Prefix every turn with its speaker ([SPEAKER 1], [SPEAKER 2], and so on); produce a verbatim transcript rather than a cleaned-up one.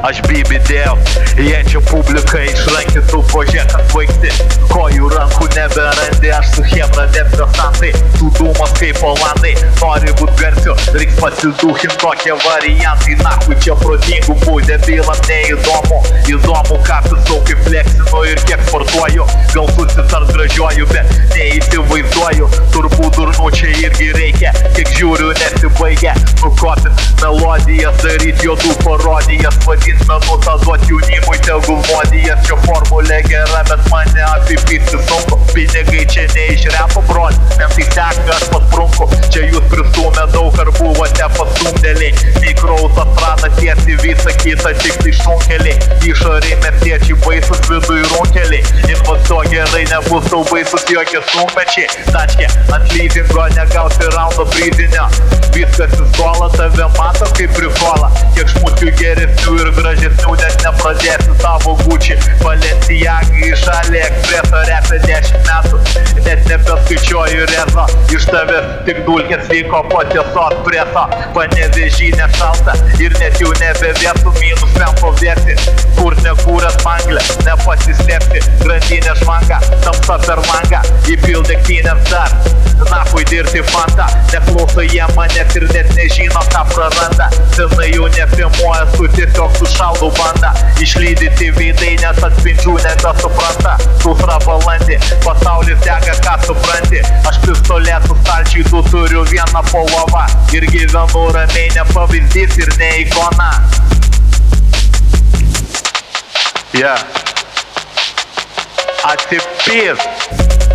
[SPEAKER 1] aš bibidėjau. Jie čia publika išrankytų, požiūrėk atvaikti. Kojų rankų neberandi, aš su chebra depresantai. Tu dūmas kaip olandai, nori būt garsiu, reiks pasidūchint tokie variantai. Nahui čia protingų būdė, bylam neįdomu. Įdomu, ką pisau, kaip fleksinu ir kiek sportuoju. Gal susitart gražiuoju, bet neįsivaizduoju. Turbūt durnų čia irgi reikia, kiek žiūriu nesibaigia. Nukopint melodijas, daryt juodų parodijas, vadint minutą, duot jaunimui tegul modijas. Čia formulė gera, bet mane apipysti sunku. Pinigai čia ne iš repo, brol, nes tai seka, aš pasprunku. Čia jūs pristumė daug, ar buvote pastumdėliai. Mikroautostrada tiesi, visa kita tik tai šunkeliai. Išoriai miestiečiai baisus, viduj runkeliai. Investuo gerai, nebus tau baisus jokie sunkmečiai. Tačkė, ant leasingo negausi raundo prizinio. Viskas į skolą, tave mato kaip prikolą. Kiek šmukių geresnių ir gražesnių, net nepradėsi savo Gucci. Balenciaga iš AliExpresso repė dešimt metų. Net nebeskaičiuoju rezo, iš tavęs tik dulkės vyko po tiesos preso. Panevėžy nešalta ir net jau nebevėsų, minus tempo vėsi. Kur nekūręs manglę, nepasislėpti. Grandinė švanga, tamsa per langą. Įpildė kynės dar, nahui dirti fanta. Neklauso jie manęs ir net nežino, ką praranda. Senai jau nefilmuoja, su tiesiog sušaldau bandą. Išlydyti veidai, nes atspindžių nebesupranta. Sausra balandį, pasaulis dega, ką supranti. Aš pistoletų stalčiai, tu turiu vieną po lova. Ir gyvenu ramiai, ne pavyzdys ir ne ikona. Yeah. Atsipyr.